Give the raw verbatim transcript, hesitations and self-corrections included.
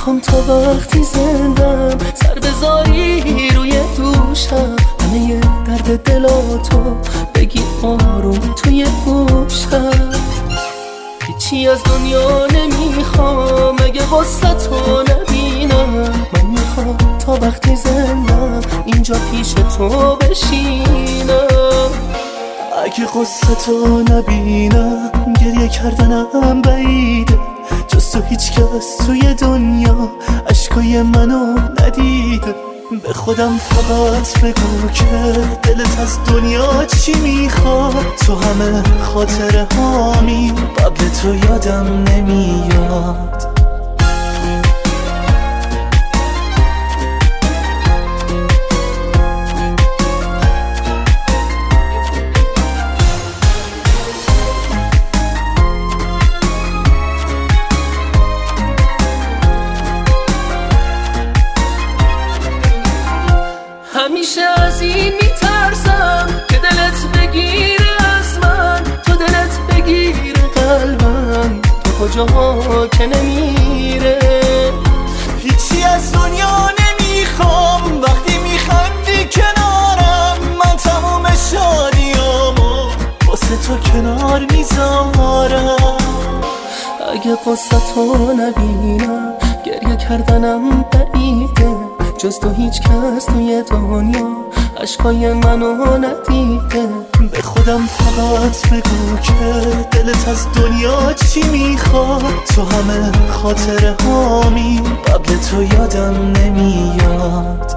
میخوام تا وقتی زندم سر بذاری روی دوشم، همه درد دلاتو بگی آروم توی گوشم. هیچی از دنیا نمیخوام اگه قصه تو نبینم، من میخوام تا وقتی زندم اینجا پیش تو بشینم. اگه قصه تو نبینم گریه کردنم بعیده، جز تو هیچ کس توی دنیا اشکای منو ندیده. به خودم فقط بگو که دلت از دنیا چی میخواد، تو همه خاطره هامی قبل تو یادم نمیاد. همیشه از این میترسم که دلت بگیره از من، تو دلت بگیره قلبم، تو کجاها که نمیره. هیچی از دنیا نمیخوام وقتی میخندی کنارم، من تموم شادیامو واسه تو کنار میذارم. اگه قصه تو نبینم گریه کردنم بعیده، جز تو هیچ کس توی دنیا اشکای منو ندیده. به خودم فقط بگو که دلت از دنیا چی میخواد، تو همه خاطره هامی قبل تو یادم نمیاد.